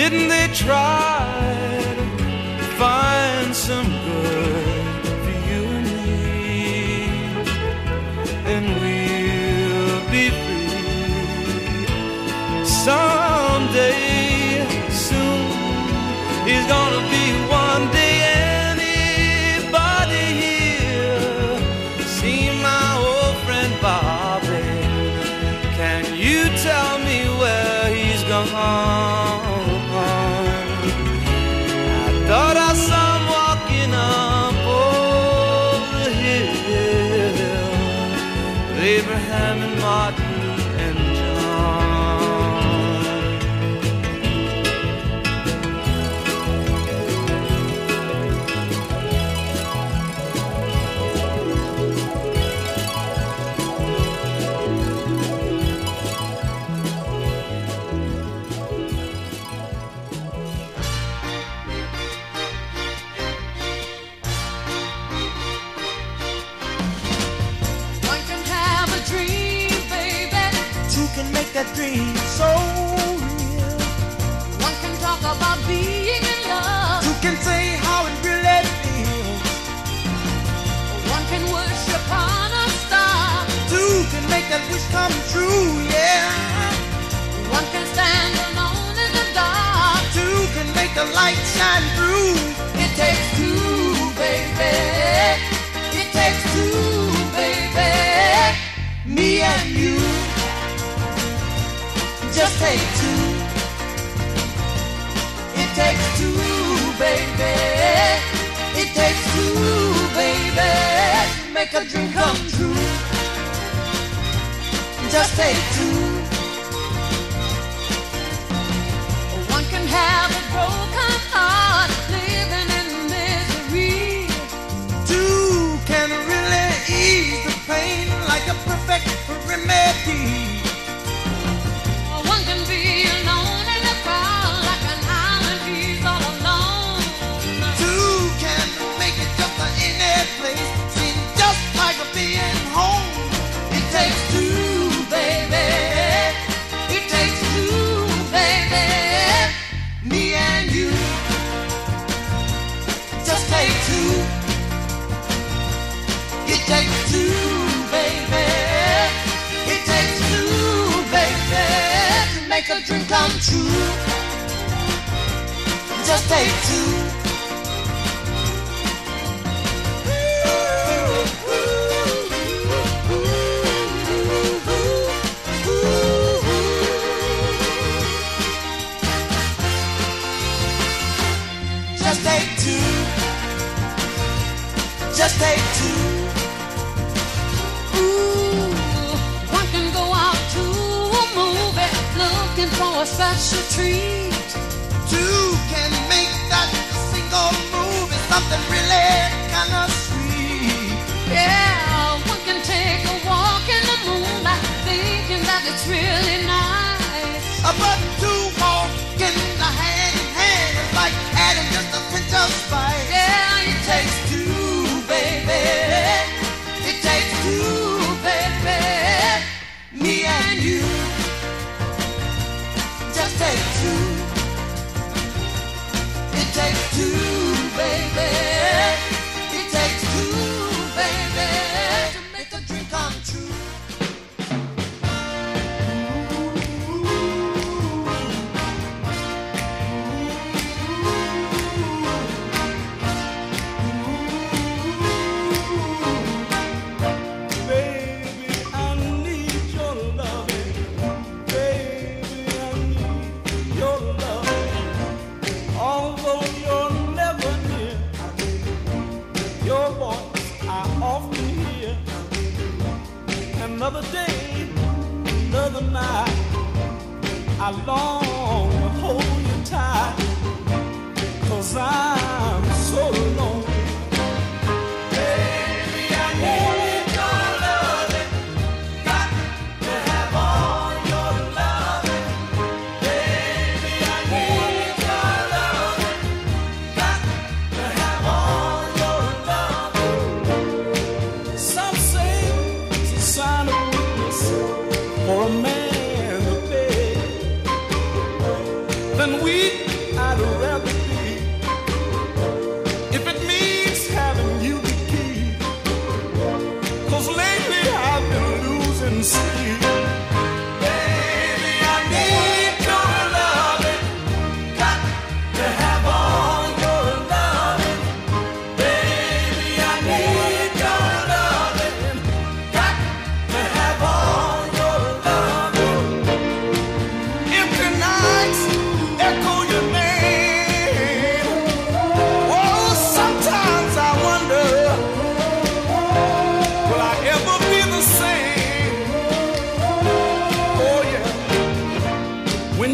Didn't they try to find some good for you and me? And we'll be free someday soon. It's gonna be one day. Anybody here seen my old friend Bobby? Can you tell me where he's gone? Thought I saw him walking up over the hill with Abraham and Martin and that dream so real. One can talk about being in love. Two can say how it really feels. One can worship on a star. Two can make that wish come true, yeah. One can stand alone in the dark. Two can make the light shine through. It takes two, baby. It takes two, baby. Me and you. Just take two. It takes two, baby. It takes two, baby. Make a dream come true. Just take two. One can have a broken heart, living in misery. Two can really ease the pain like a perfect remedy. One can be alone in the crowd like an island, he's all alone. Two can make it just in any place, seem just like a being home. It takes two, baby. It takes two, baby. Me and you. Just take two. It takes two, baby. It takes two, baby. Make a dream come true. Just take two. Just take two. Just take two. Ooh, one can go out to a movie looking for a special treat. Two can make that single move is something really kind of sweet. Yeah, one can take a walk in the moonlight thinking that it's really nice. But two walking hand in hand is like adding just a pinch of spice. Yeah, It takes two, baby. It takes two, baby. Me and you. Just take two. It takes two, baby. It takes two, baby, to make a dream come true. baby, I need your loving. Baby, I need your loving. Although you're never near, your voice I often hear. Another day, another night, I long to hold you tight, 'cause I'm so lonely. Baby, I need your loving. Got to have all your loving. Baby, I need your loving. Got to have all your loving. Some say it's a sign of weakness for a man to beg. Then weak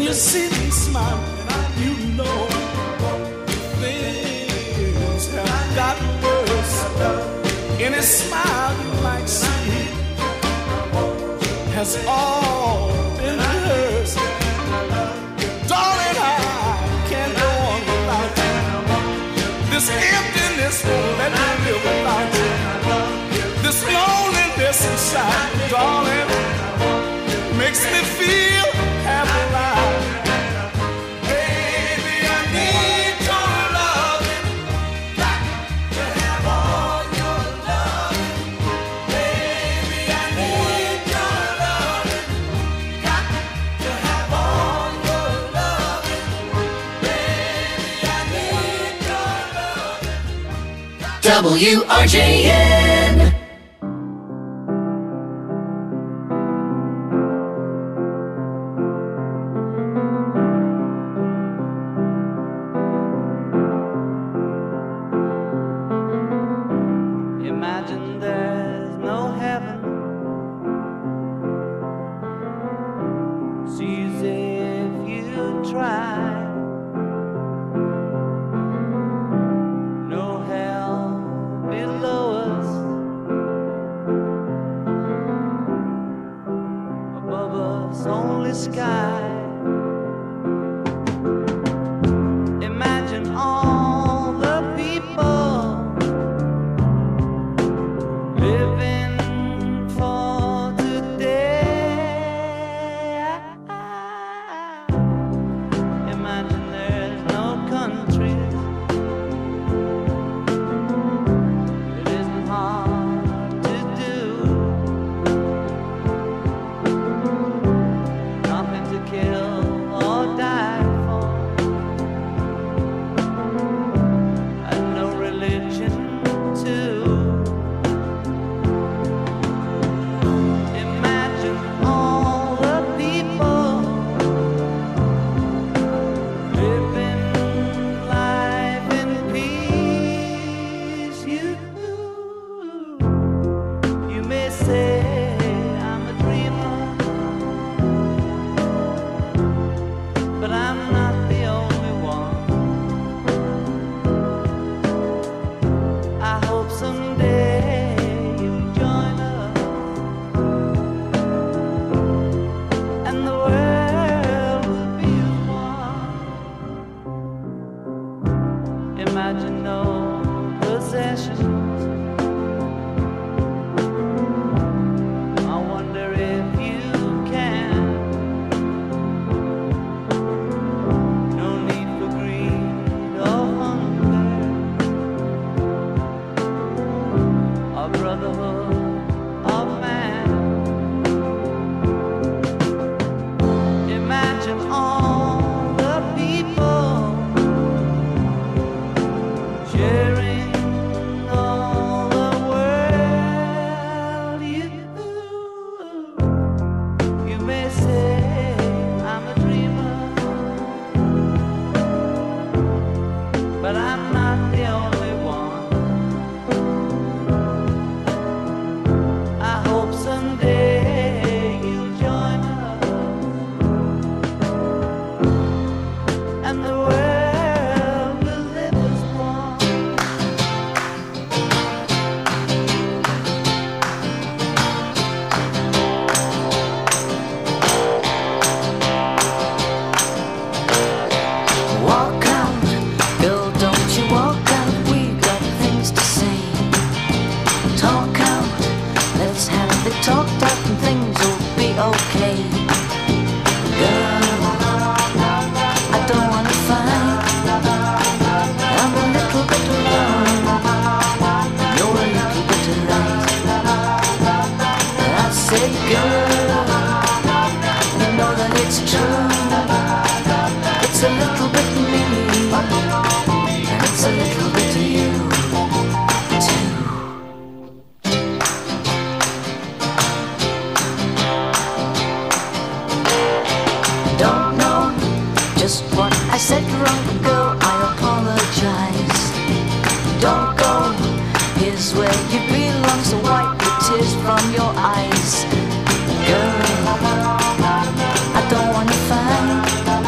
you see me smiling, you know things have gotten worse. Any smile you might see has all been hers. Darling, I can't go on without you. This emptiness won't let me live without you. This loneliness inside, darling, makes me feel half alive. Baby, I need your loving. Got to have all your loving. Baby, I need your loving. Got to have all your loving. Baby, I need your loving. WRJN. Girl, I don't wanna fight.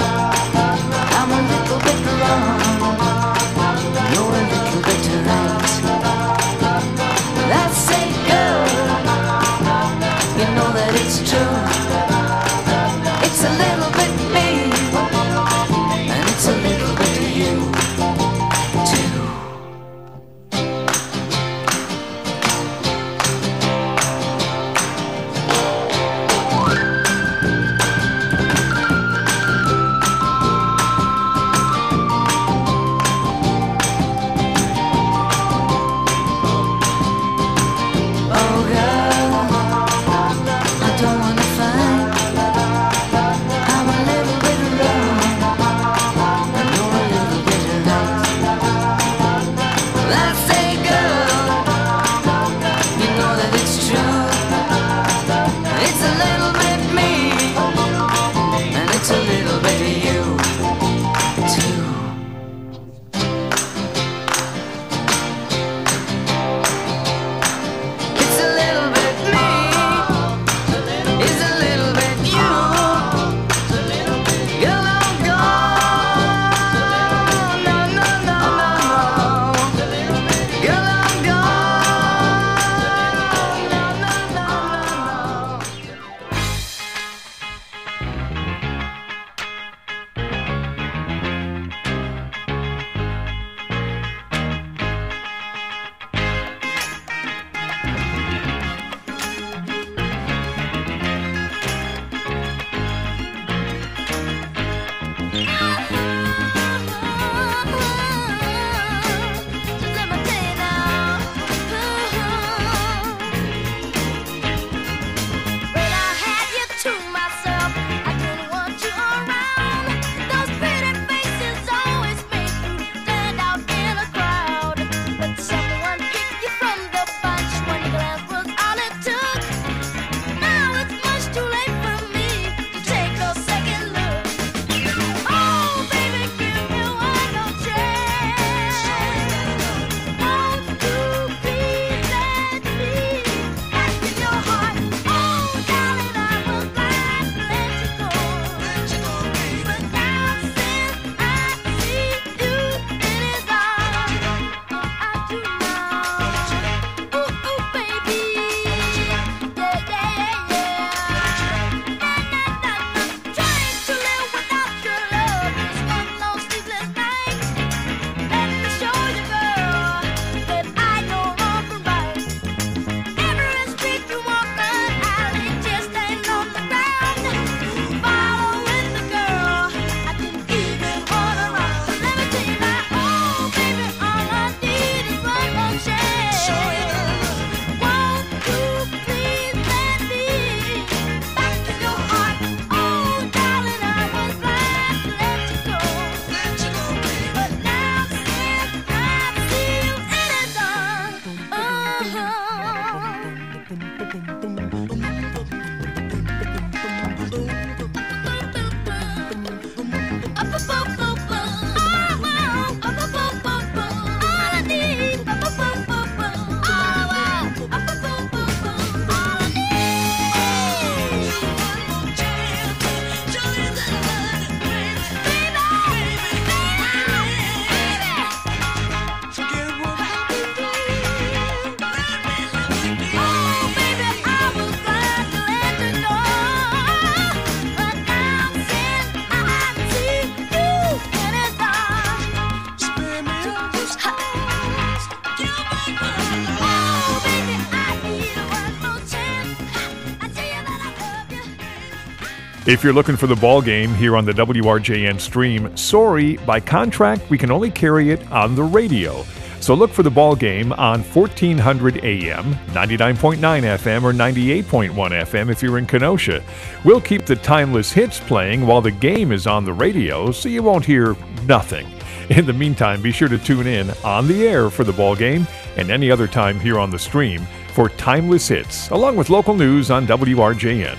If you're looking for the ball game here on the WRJN stream, sorry, by contract, we can only carry it on the radio. So look for the ball game on 1400 AM, 99.9 FM, or 98.1 FM if you're in Kenosha. We'll keep the timeless hits playing while the game is on the radio, so you won't hear nothing. In the meantime, be sure to tune in on the air for the ball game and any other time here on the stream for timeless hits, along with local news on WRJN.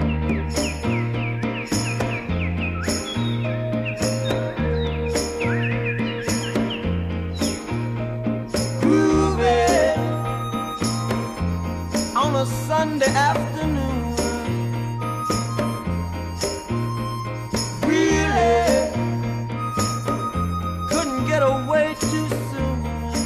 Sunday afternoon, really couldn't get away too soon.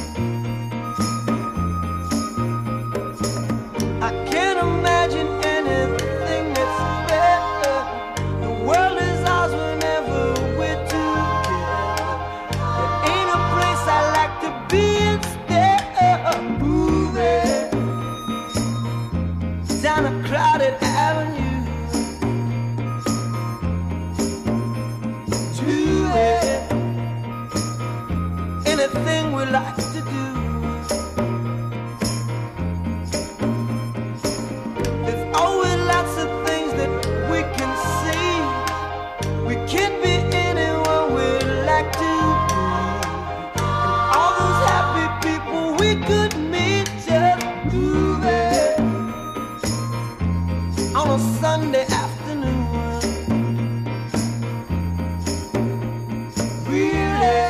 I can't imagine anything that's better. The world is ours whenever we're together. There ain't a place I like to be instead of moving down a crowded avenue to anything we like to do. There's always lots of things that we can see. We can be anyone we like to be, and all those happy people we could meet just moving on a Sunday afternoon. Really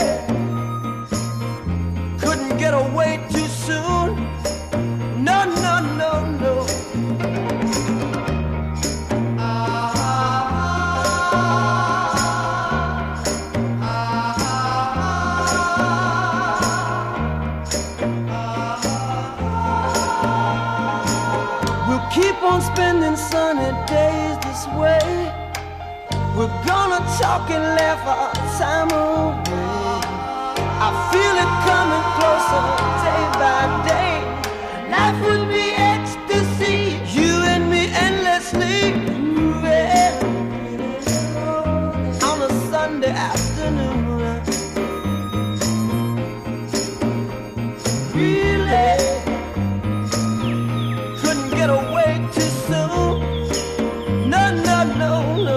couldn't get away too soon. No, no, no, no. We'll keep on spending sunny days this way. We're gonna talk and laugh our time away. I feel it coming closer day by day. Life would be ecstasy, you and me endlessly moving on a Sunday afternoon. Really couldn't get away too soon. No, no, no, no.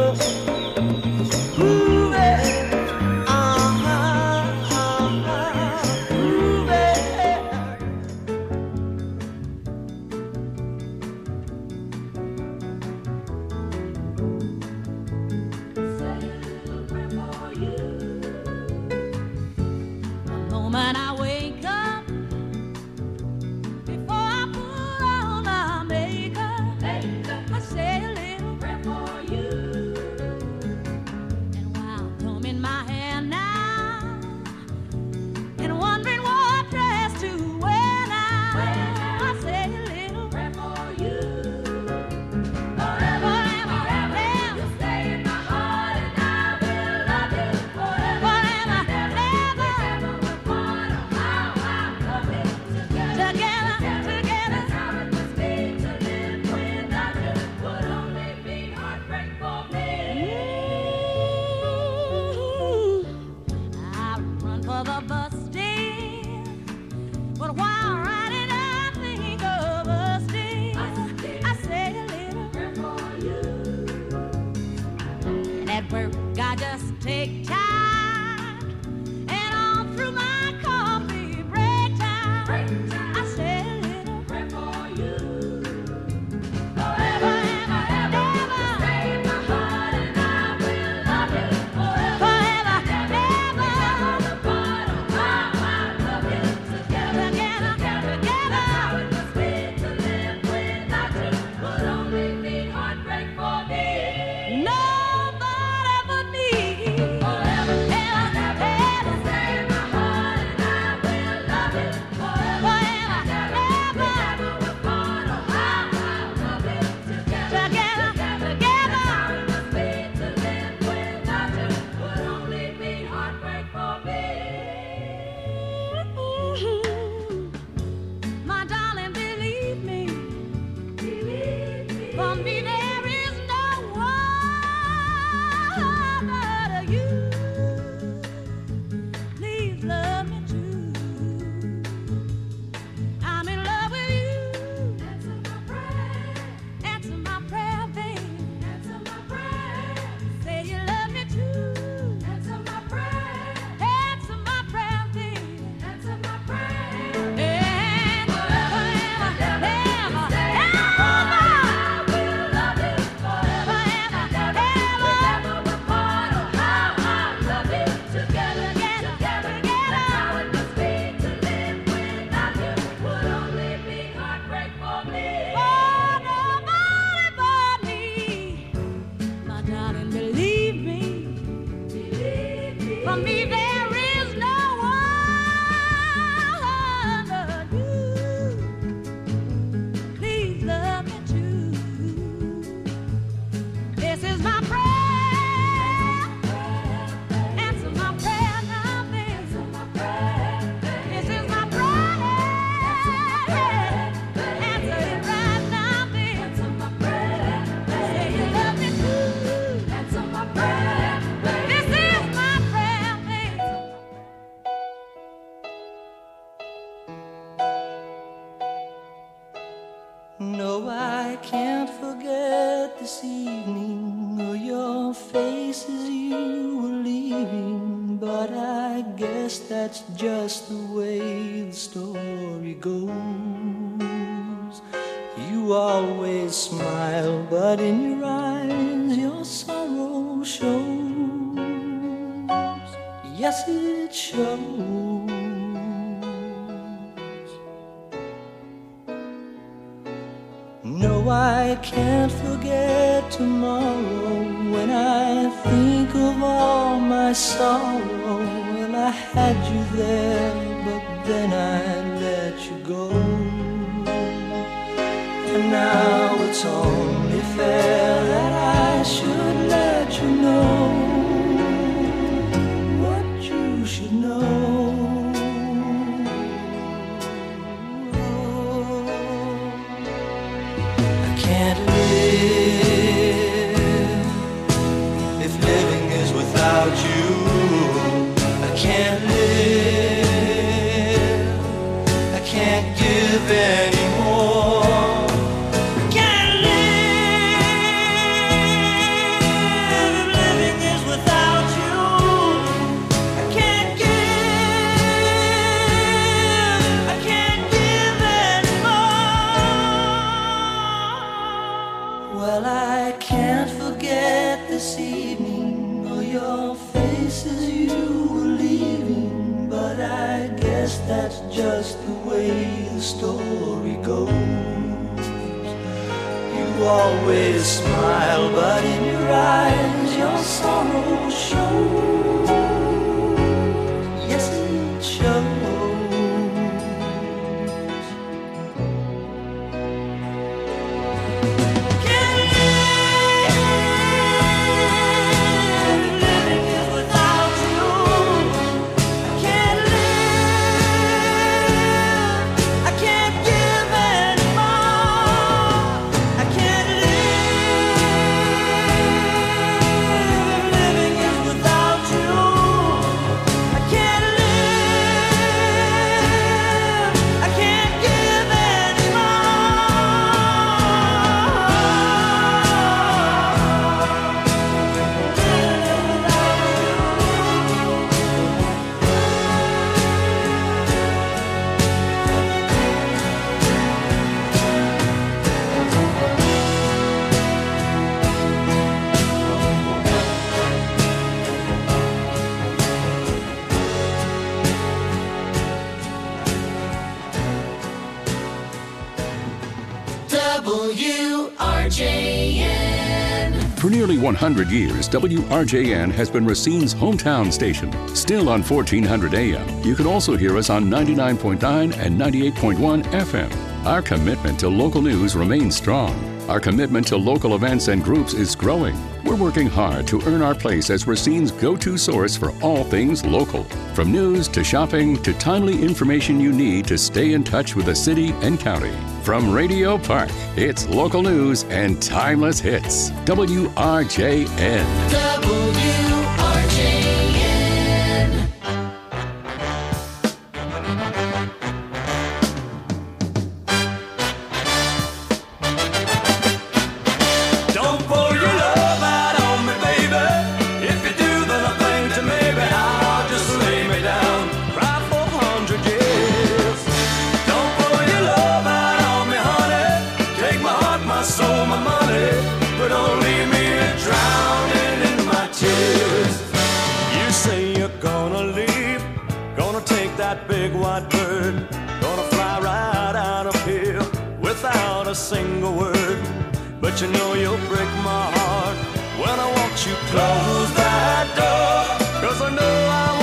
Nobody but me. For me, there is no one but you. Please love me true. This is my prayer. Answer my prayer now, baby. This is my prayer. Answer it right now, baby. Say you love me true. Answer my prayer. This is my prayer, baby. No, I can't forget this evening or your face as you were leaving, but I guess that's just the way the story goes. You always smile, but in your eyes your sorrow shows. Yes, it shows. No, I can't forget tomorrow when I think of all my sorrow. Well, I had you there, but then I let you go. And now it's only fair that I should let you know what you should know. Can't live if living is without you. I can't live. I can't give anymore. I can't live if living is without you. I can't give. I can't give anymore. Well, I can't forget this evening or your face as you were leaving, but I guess that's just the way the story goes. You always smile, but in your eyes your sorrow shows. Yes, it shows. WRJN. For nearly 100 years, WRJN has been Racine's hometown station. Still on 1400 AM, you can also hear us on 99.9 and 98.1 FM. Our commitment to local news remains strong. Our commitment to local events and groups is growing. We're working hard to earn our place as Racine's go-to source for all things local. From news to shopping to timely information you need to stay in touch with the city and county. From Radio Park, it's local news and timeless hits. WRJN. WRJN. Don't pour your love out on me, baby. If you do, then I think that maybe I'll just lay me down, cry for 100 years. Don't pour your love out on me, honey. Take my heart, my soul, my money, but don't leave me drowning in my tears. You say you're gonna leave, gonna take that big white bird, gonna fly right out of here without a single word. But you know you'll break my heart when I watch you close that door, 'cause I know I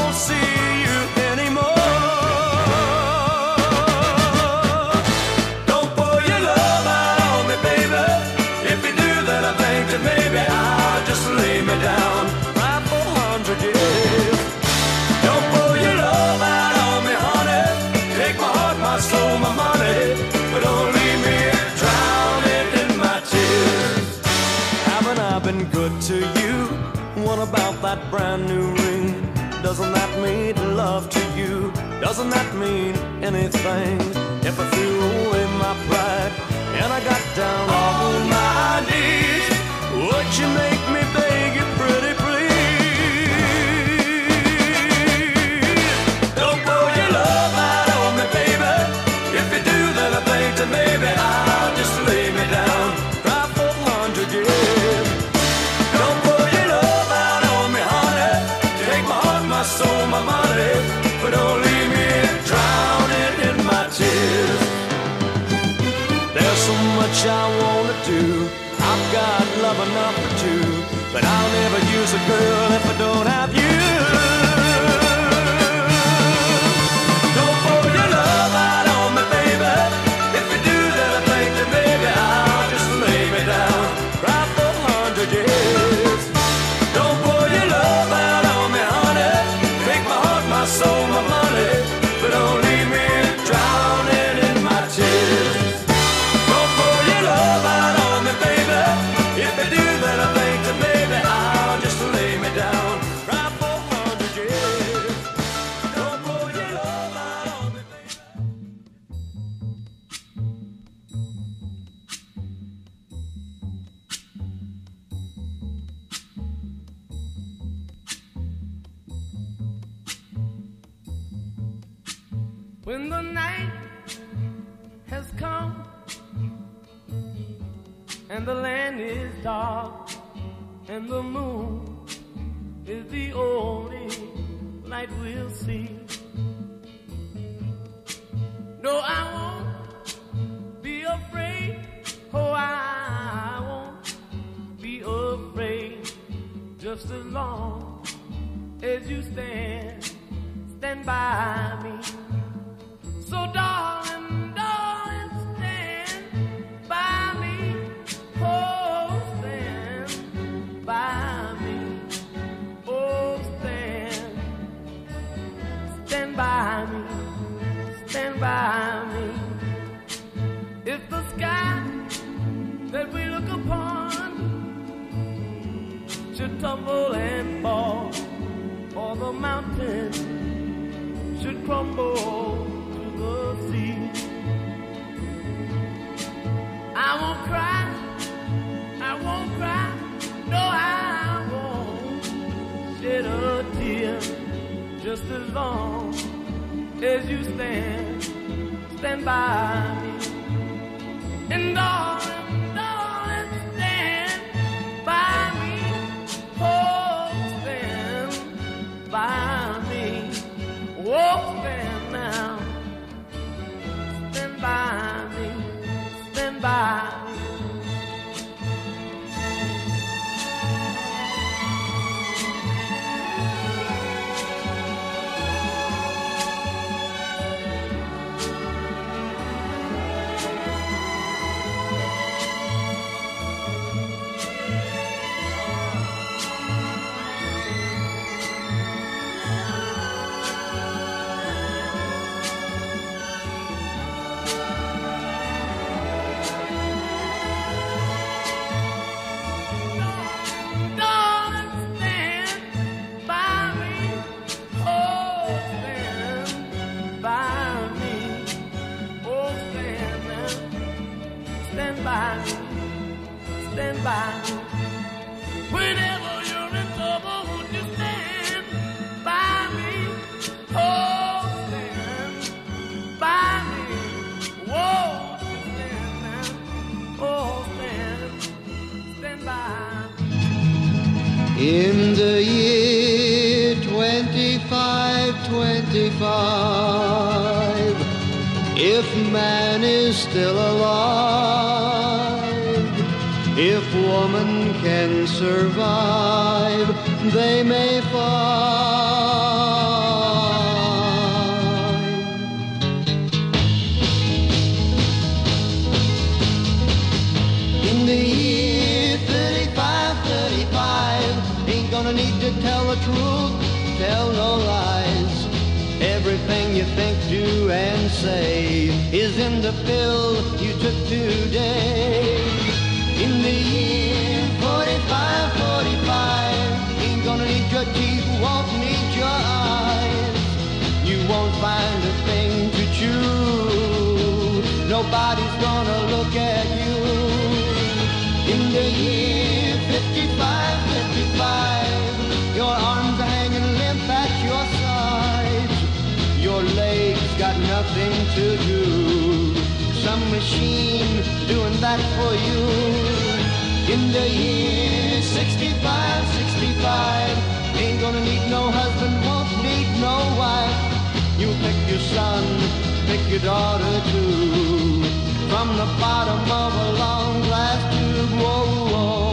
What about that brand new ring? Doesn't that mean love to you? Doesn't that mean anything? If I threw away my pride and I got down on my knees, would you make me beg you pretty please? Don't pour your love out on me, baby. If you do, then I think that maybe I'll just lay me down, cry for 100 years. Don't pour your love out on me, honey. Take my heart, my soul, my money, but don't leave me drowning in my tears. There's so much I wanna do. I've got love enough for two, but I'll never use a girl if I don't have you. Don't pour your love out on me, baby. If you do, then I think that maybe I'll just lay me down, cry for 100 years. Don't pour your love out on me, honey. Take my heart, my soul, my money, but don't leave me drowning in my tears. Don't pour your love out on me, baby. If you do, then I think that maybe I'll just lay me down, cry for 100 years. Don't pour your love out on me, baby. When the night has come and the land is dark and the moon is the only light we'll see. No, I won't be afraid. Oh, I won't be afraid. Just as long as you stand by me. So darling, darling, stand by me. Oh, stand by me. Oh, stand by me. Stand by me. If the sky that we look upon should tumble and fall, or the mountain should crumble to the sea, I won't cry, I won't cry, no, I won't shed a tear, just as long as you stand by me. And darling, darling, stand by me. Oh, stand by me. Oh, stand now. Stand by me. Stand by me. Stand by me. Whenever you're in trouble, won't you stand by me? Oh, stand by me. Whoa, stand now. Oh, stand by me. In the year 2525, if man is still alive, if woman can survive, they may find. In the year 3535, ain't gonna need to tell the truth, tell no lies. Everything you think, do, and say is in the pill you took today. In the year 4545, nobody's gonna look at you. In the year 55, 55, your arms are hanging limp at your sides. Your legs got nothing to do. Some machine doing that for you. In the year 65, 65, ain't gonna need no husband, won't need no wife. You pick your son, pick your daughter too, from the bottom of a long glass tube. Whoa, whoa.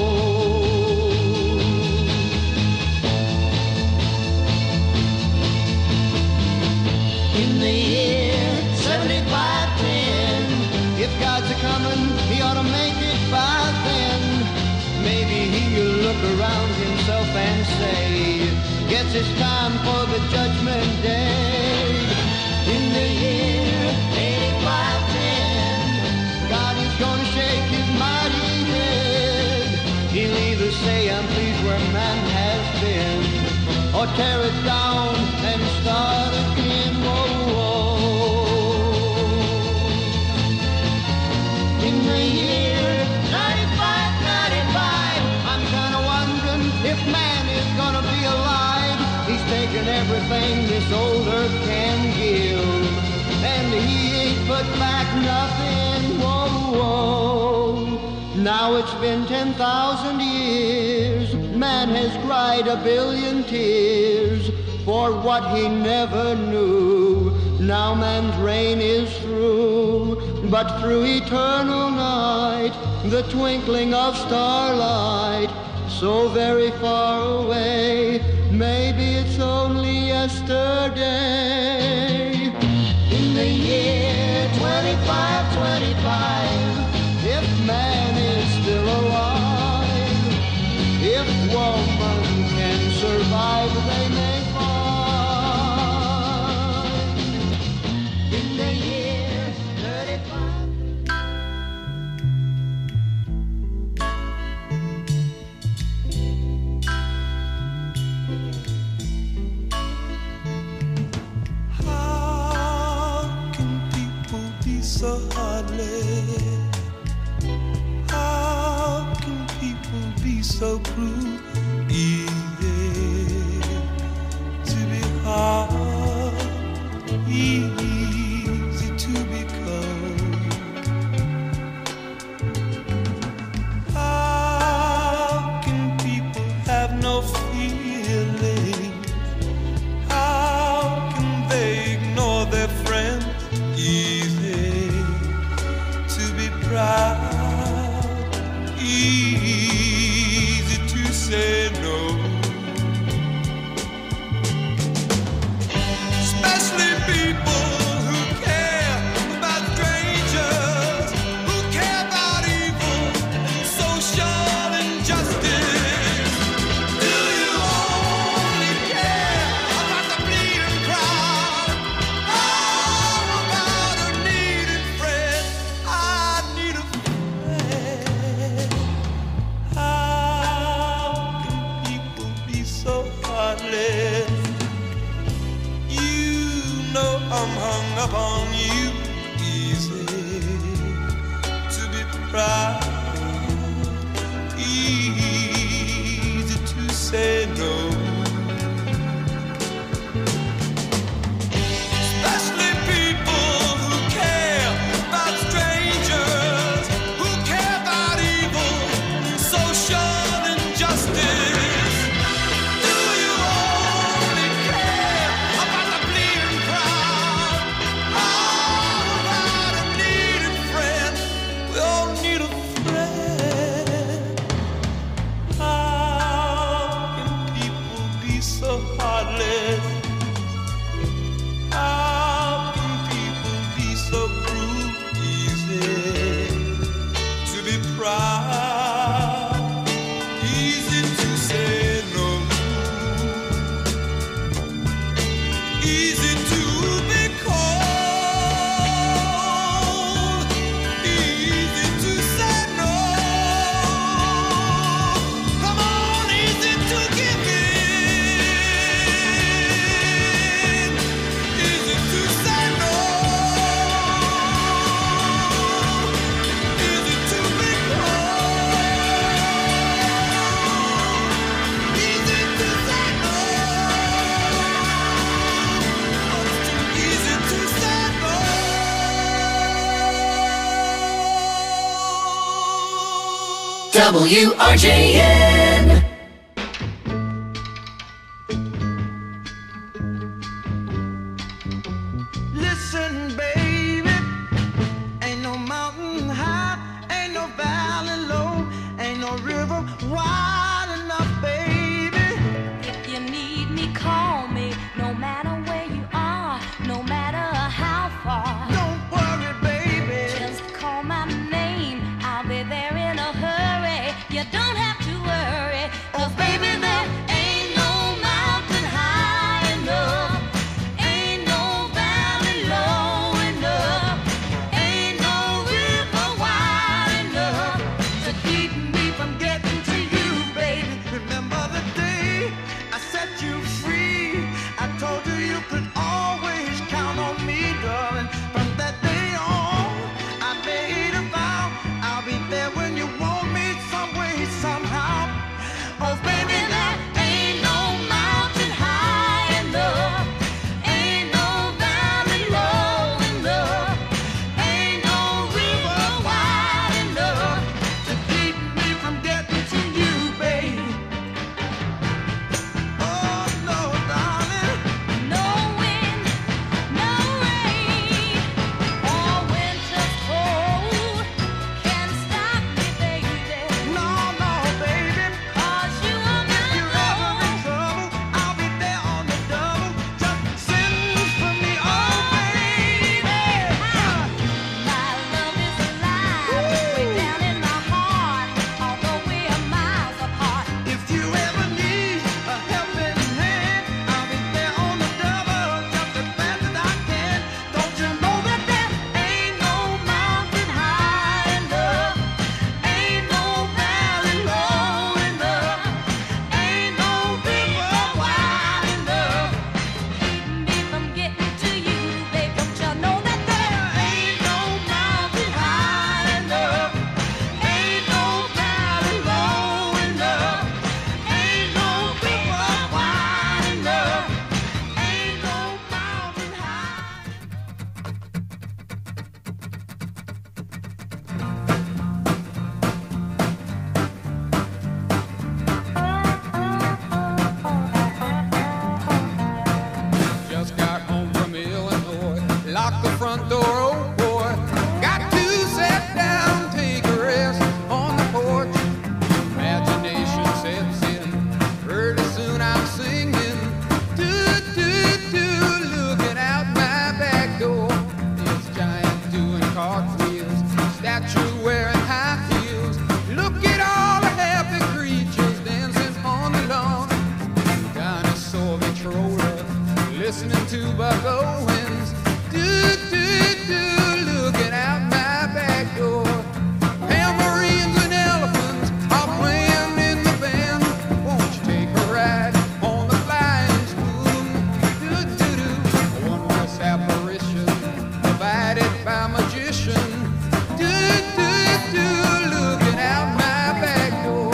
In the year 7510, if God's a-comin', he ought to make it by then. Maybe he'll look around himself and say, guess it's time for the judgment day. In the year 8510, God is gonna shake his mighty head. He'll either say, I'm pleased where man has been, or tear it down and start again. Whoa, whoa. In the year 95, 95, I'm kinda wondering if man is gonna be alive. He's taken everything this old earth can give, and he ain't put back nothing. Whoa, whoa. Now it's been 10,000 years. Man has cried a billion tears for what he never knew. Now man's reign is through, but through eternal night, the twinkling of starlight, so very far away, maybe it's only yesterday. In the year 2525, if man is still alive, if woman can survive, they may find. In the year 35. How can people be so heartless? How can people be so cruel? Easy to be hard, easy to be cold. How can people have no feeling? How can they ignore their friends? Easy to be proud, easy to say no. Especially people who care about strangers, who care about evil and social injustice. Do you only care about the bleeding crowd? How about a needed friend? I need a friend. How can people be so heartless? You know I'm hung up on you. Easy to be proud, easy to say no. Especially people who care about strangers, who care about evil and social injustice. Do you only care about the bleeding crowd? How about a needed friend? We all need a friend. How can people WRJN. Listen, baby, ain't no mountain high, ain't no valley low, ain't no river wide enough, baby. If you need me, call me. No matter where you are, no matter how far. Don't worry, baby. Just call my name. I'll be there in a hurry. You don't have to worry. 'Cause baby, there ain't no mountain high enough. Ain't no valley low enough. Ain't no river wide enough to keep me from getting to you, baby. Remember the day I set you free? I told you you could always count on me, darling. From that day on, I made a vow I'll be there when you want me, some way, somehow. 'Cause baby, there ain't no mountain high enough. Ain't no valley low enough. Ain't no river wide enough to keep me from getting to you, baby. Oh no, darling. No wind, no rain, or winter's cold can stop me, baby. No, no, baby. 'Cause you are If you're my ever in love. trouble, I'll be there on the double. Just send for me, oh baby. My love is alive, way down in my heart, although we are miles apart. If you ever need a helping hand, I'll be there on the double, just as fast as I can. Don't you know that there ain't no mountain high enough? Ain't no valley low enough. Ain't no river wide enough. Keep me from getting to you, babe. Don't you know that there Ain't no mountain high enough. Ain't no valley low enough. Ain't no river wide enough. Ain't no mountain high. Just got home from Illinois, locked the front door, oh boy. Got to sit down, take a rest on the porch. Imagination sets in, early soon I'm singing. Do, do, do, looking out my back door. This giant doing cartwheels, statue wearing high heels. Look at all the happy creatures dancing on the lawn. Dinosaur controller, listening to Buck Owens. Do, do, do, looking out my back door. Tambourines and elephants are playing in the band. Won't you take a ride on the flying spoon? Do, do, do, a wondrous apparition provided by magician. Do, do, do, looking out my back door.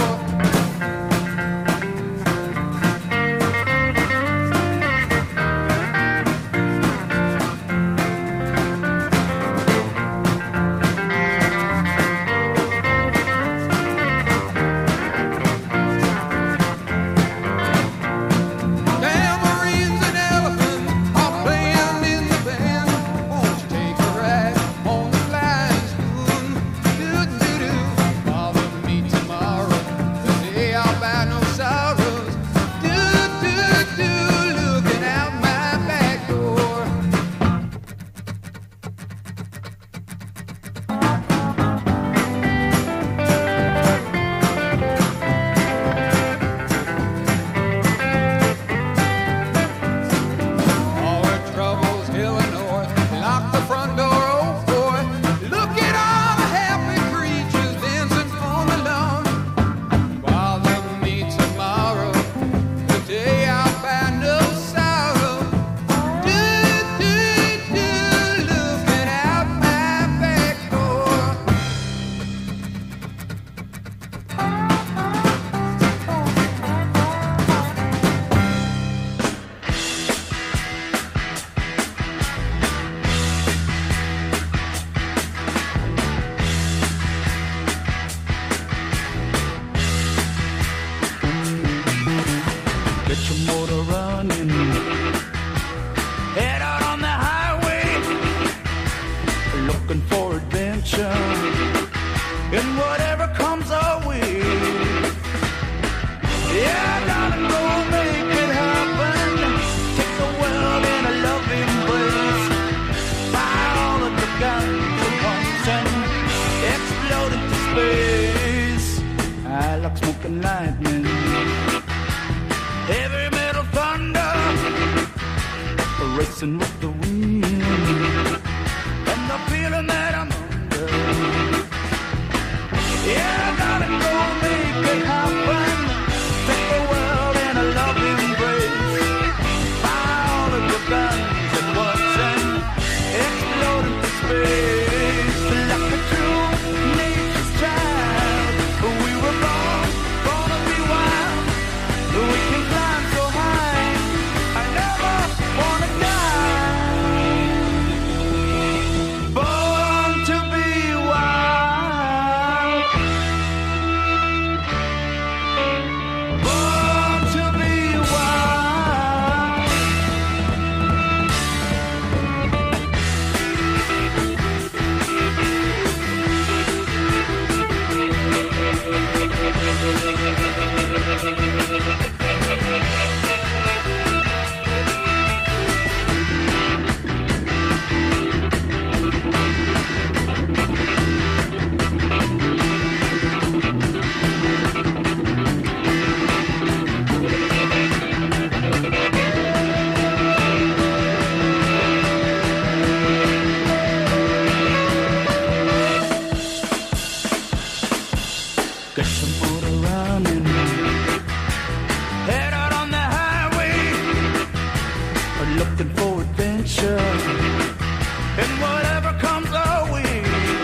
Get your motor running. Head out on the highway, looking for adventure. And whatever comes our way, yeah, darling, go make it happen. Take the world in a loving embrace. Fire all of the guns at once and explode into space. I like smoking lightning, heavy metal thunder, racing with the wind, and the feeling that I'm under. Yeah, darling, go make it happen. Take the world in a loving embrace. Fire all of your guns at once and explode into space. Like a true nature's child, we were born to be wild. We can climb so high, I never wanna die. Born to be wild. Born to be wild. Get your motor running. Head out on the highway, looking for adventure. And whatever comes our way,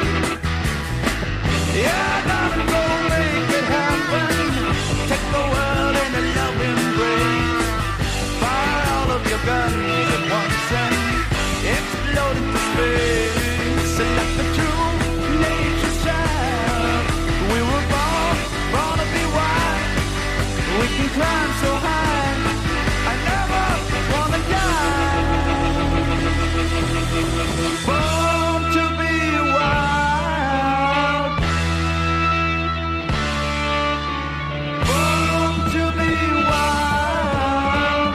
yeah, darling, go make it happen. Take the world in a loving embrace. Fire all of your guns at once and explode into space. And like the true nature's child, we were born to be wild. We can climb so high, I never wanna die. Born to be wild. Born to be wild.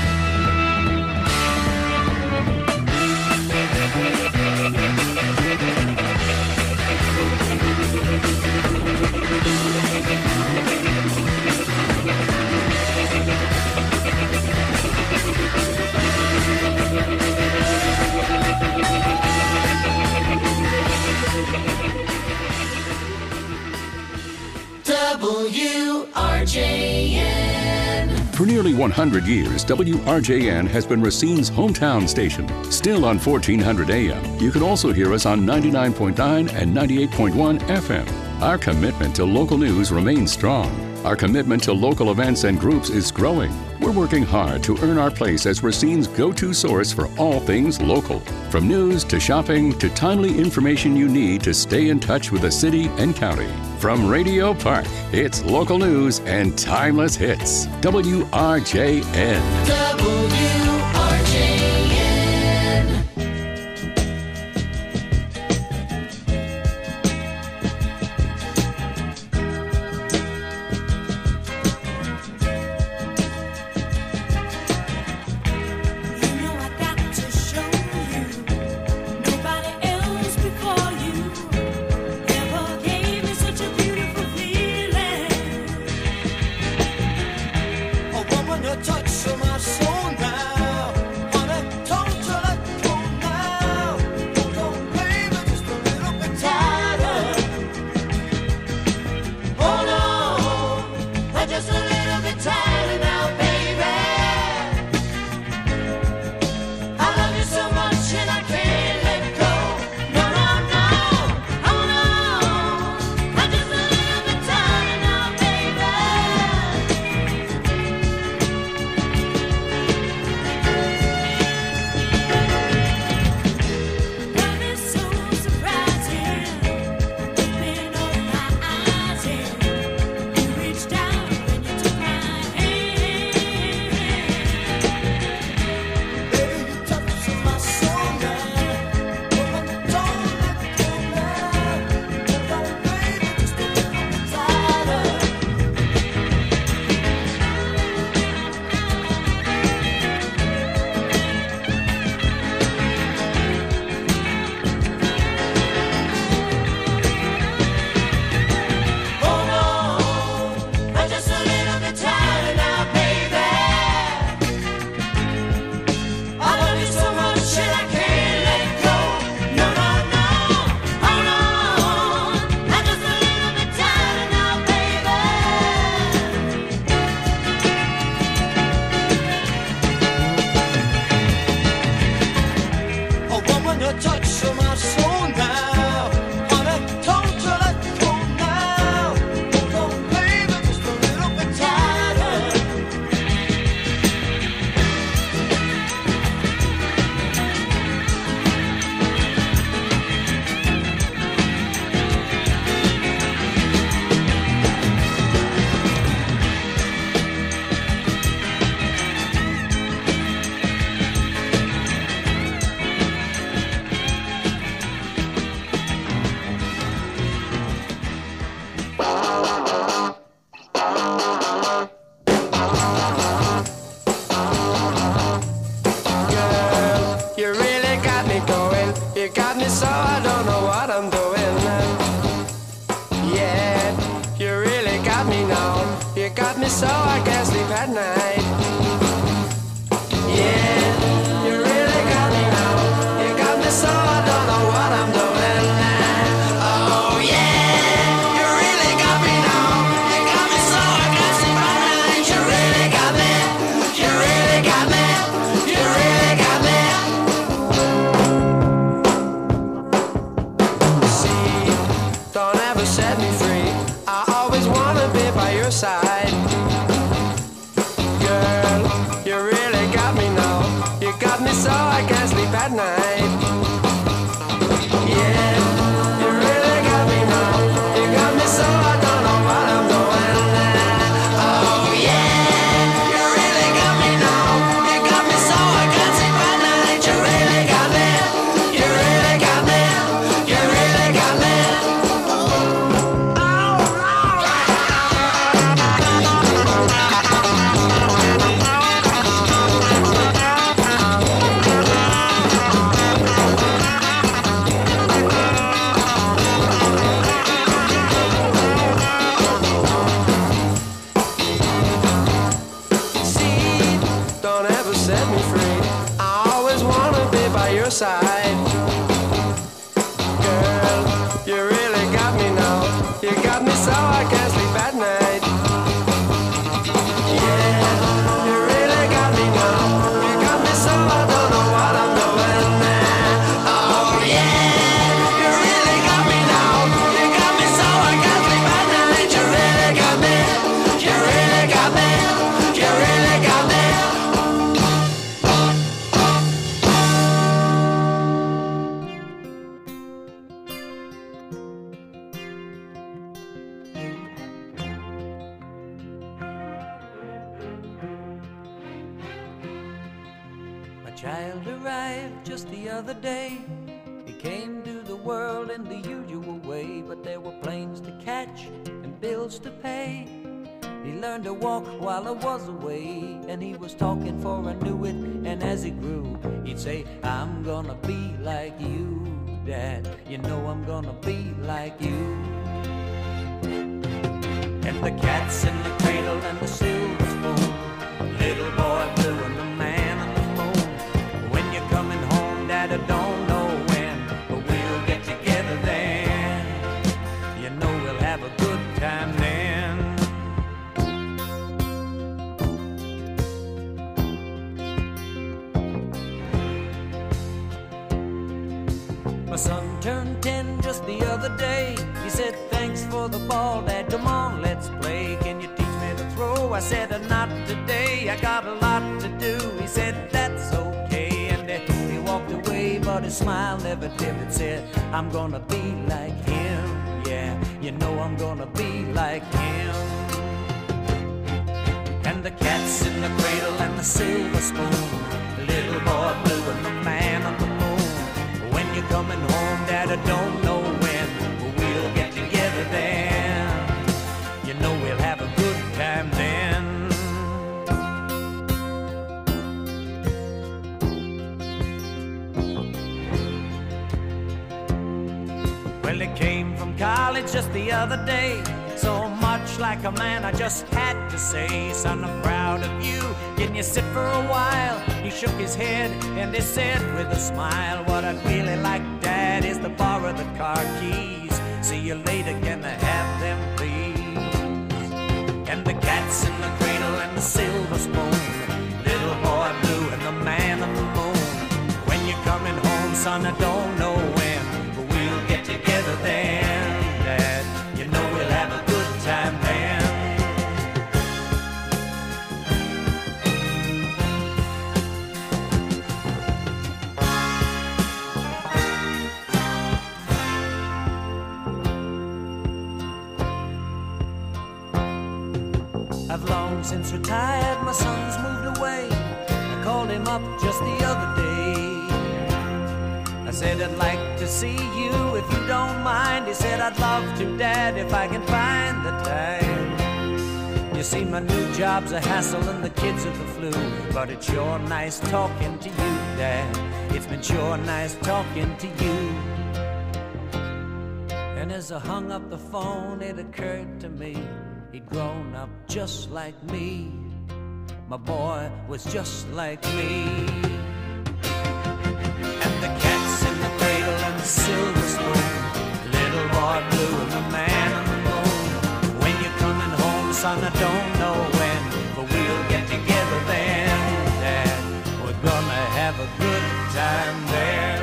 WRJN. For nearly 100 years, WRJN has been Racine's hometown station. Still on 1400 AM, you can also hear us on 99.9 and 98.1 FM. Our commitment to local news remains strong. Our commitment to local events and groups is growing. We're working hard to earn our place as Racine's go-to source for all things local. From news to shopping to timely information you need to stay in touch with the city and county. From Radio Park, it's local news and timeless hits. WRJN. WRJN. You know I got to show you, nobody else before you ever gave me such a beautiful feeling. A woman, a touch of my soul now. Yeah, you really got me now. You got me so I don't know what I'm doing now. Oh yeah, you really got me now. You got me so I can't sleep at night. You really got me. You really got me. You really got me. See, don't ever set me free. I always wanna be by your side. Girl, you really got me now. You got me so I can't sleep at night. Yeah, you really got me now. You got me so I don't know what I'm doing now. Oh yeah, you really got me now. You got me so I can't sleep at night. You really got me. You really got me. You really got me. See, don't ever set me free. I always wanna be by your side. Girl, you really got me now. You got me so I can't sleep at night. Yeah, you really got me now. You got me so I don't know what I'm doing now. Oh yeah, you really got me now. You got me so I can't sleep at night. You really got me. You really got me. You really got me. My child arrived just the other day. He came to the world in the usual way, but there were planes to catch and bills to pay. He learned to walk while I was away, and he was talking for I knew it. And as he grew, he'd say, I'm gonna be like you, Dad. You know I'm gonna be like you. And the cat's in the cradle and the silver spoon, little boy blue and the man on the moon. When you're coming home, Dad, I don't know when, but we'll get together then. You know we'll have a good time then. My son turned 10 just the other day. He said, thanks for the ball, Dad, come on, let's play. Can you teach me to throw? I said, not today, I got a lot to do. He said, that's okay, and he walked away, but his smile never dimmed. Said, I'm gonna be like him, yeah, you know I'm gonna be like him. And the cat's in the cradle and the silver spoon, little boy blue and the man on the moon. When you're coming home, Dad, I don't know when, but we'll get together then. You know we'll have a good time then. Well, he came from college just the other day, so much like a man I just had to say, son, I'm proud of you, can you sit for a while? He shook his head and he said with a smile, what I'd really like, Dad, is to borrow the car keys. See you later, can I have them please? And the cat's in the cradle and the silver spoon, little boy blue and the man on the moon. When you're coming home, son, I don't know when, but we'll get together then, Dad. You know we'll have a good time then. I've long since retired, my son's moved away. I called him up just the other day. I said, I'd like to see you if you don't mind. He said, I'd love to, Dad, if I can find the time. You see, my new job's a hassle and the kids are the flu, but it's sure nice talking to you, Dad. It's been sure nice talking to you. And as I hung up the phone, it occurred to me, he'd grown up just like me. my boy was just like me. And the cat's in the cradle and the silver spoon, little boy blue and the man on the moon. When you're coming home, son, I don't know when, but we'll get together then, Dad. We're gonna have a good time there.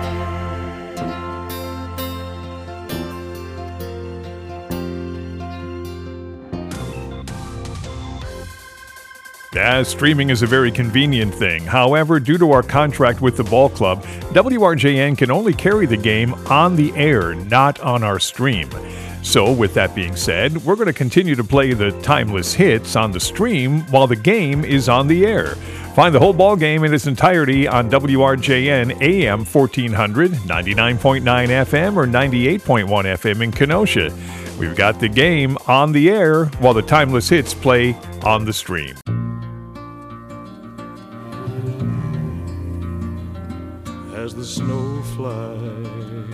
Yeah, streaming is a very convenient thing. However, due to our contract with the ball club, WRJN can only carry the game on the air, not on our stream. So, with that being said, we're going to continue to play the timeless hits on the stream while the game is on the air. Find the whole ball game in its entirety on WRJN AM 1400, 99.9 FM, or 98.1 FM in Kenosha. We've got the game on the air while the timeless hits play on the stream. As the snow flies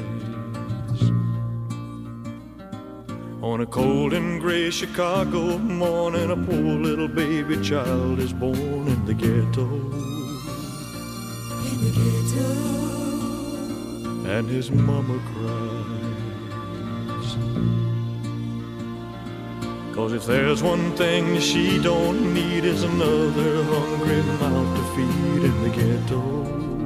on a cold and gray Chicago morning, a poor little baby child is born in the ghetto. In the ghetto. And his mama cries, 'cause if there's one thing she don't need is another hungry mouth to feed in the ghetto.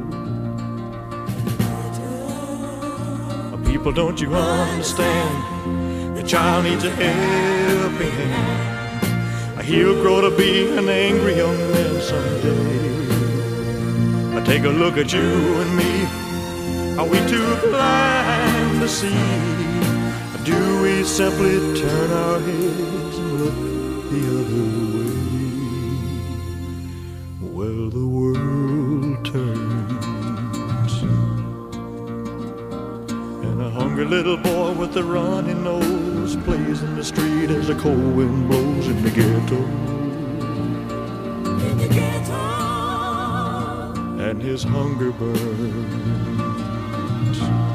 People, don't you understand? The child needs a helping hand. He'll grow to be an angry young man someday. Take a look at you and me. Are we too blind to see? Or do we simply turn our heads and look the other way? Well, the world turns. A hungry little boy with a runny nose plays in the street as the cold wind blows in the ghetto. In the ghetto. And his hunger burns.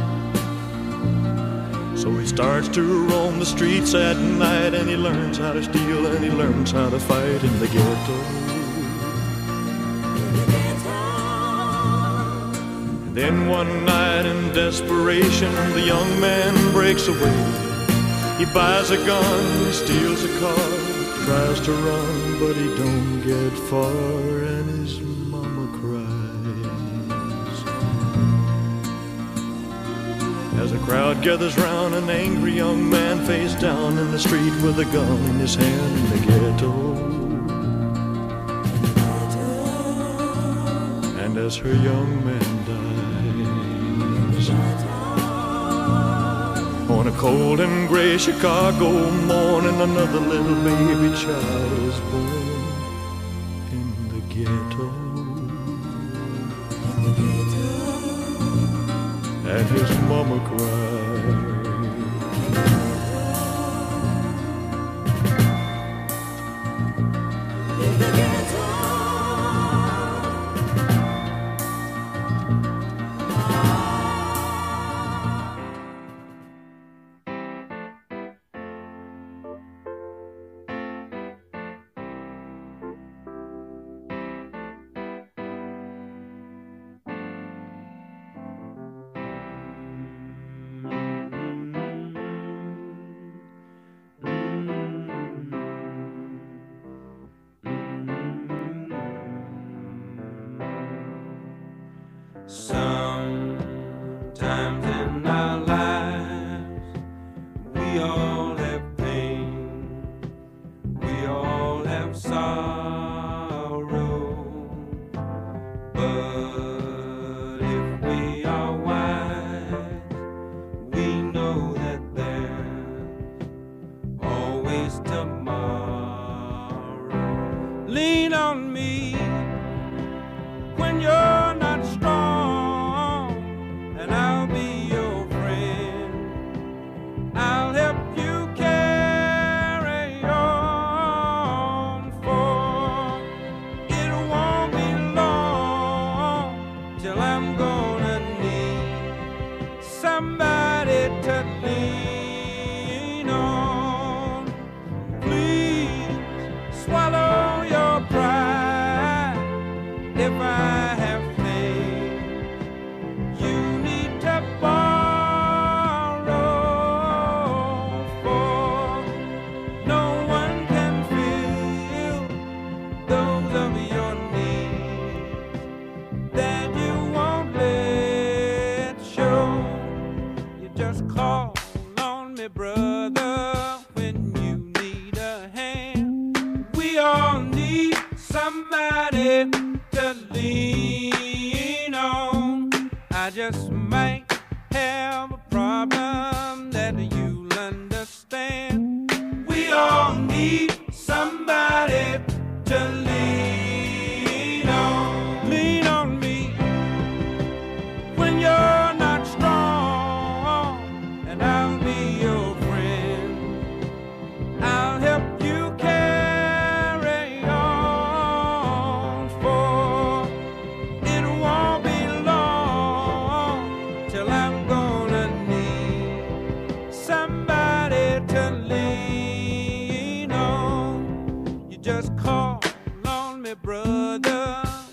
So he starts to roam the streets at night, and he learns how to steal and he learns how to fight in the ghetto. Then one night in desperation, the young man breaks away. He buys a gun, he steals a car, tries to run, but he don't get far, and his mama cries. As a crowd gathers round, an angry young man face down in the street with a gun in his hand in the ghetto. And as her young man dies, on a cold and gray Chicago morning, another little baby child is born in the ghetto. And his mama cried. Sometimes in our lives, we all have pain, we all have sorrow, but if we are wise, we know that there's always tomorrow. Lean on me when you're not strong, and I'll be your friend. I'll help you carry on, for it won't be long if I have faith. You need to borrow, for no one can fill those of your needs that you won't let show. You just call on me, brother, when you need a hand. We all need somebody to lean on. I just might have a problem that you'll understand. We all need somebody to lean on. Lean on me when you're not strong, and I'll be your friend. I'll help you carry on, for it won't be long till I'm gonna need somebody to lean on. You just call on me, brother.